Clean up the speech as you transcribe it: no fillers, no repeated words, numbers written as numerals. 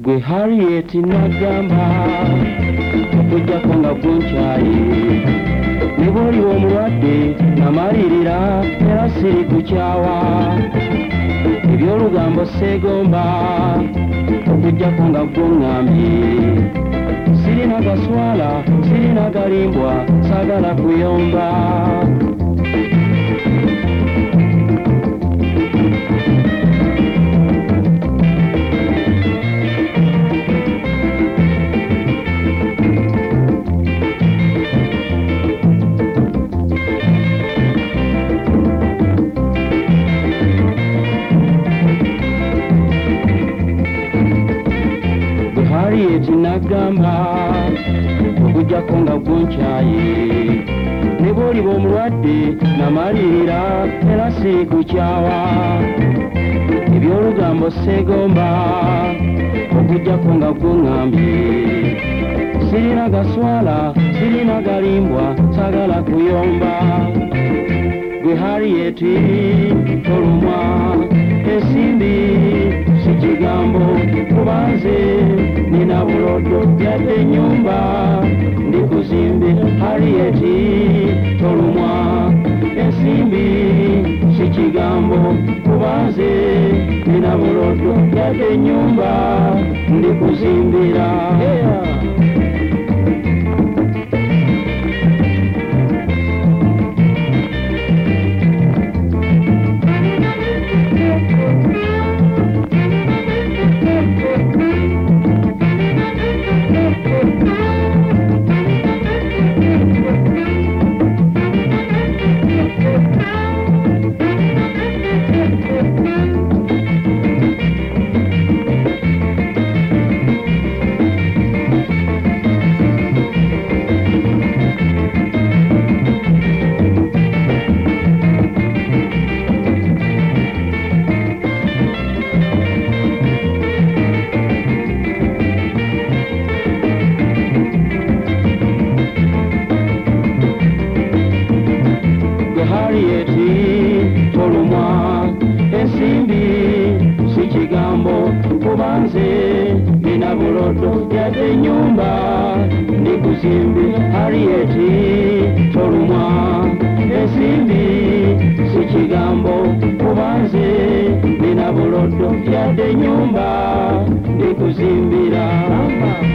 gwe Harriet nagamba okujjako nga gunkyaye ne bw'oliwo omulwadde namalirira era siri kukyawa ebyolugambo seegomba okujjako nga gwoŋŋambye sirina gaswala sirina galimbwa saagala kuyomba Harriet nagamba okujjako nga gunkyaye ne bw'oliba omulwadde namalirira era siri kukyawa ebyolugambo seegomba okujjako nga gwoŋŋambye sirina gaswala sirina galimbwa saagala kuyomba gwe Harriet tolumwa ensimbi si kigambo kubanze nina bulodo yadde ennyumba ndikuzimbe Harriet tolumwa ensimbi si kigambo kubanze nina bulodo yadde ennyumba ndikuzimbira Harriet tolumwa ensimbi si kigambo kubanze nina bulodo yadde ennyumba ndikuzimbi Harriet tolumwa ensimbi si kigambo kubanze nina bulodo yadde ennyumba ndikuzimbira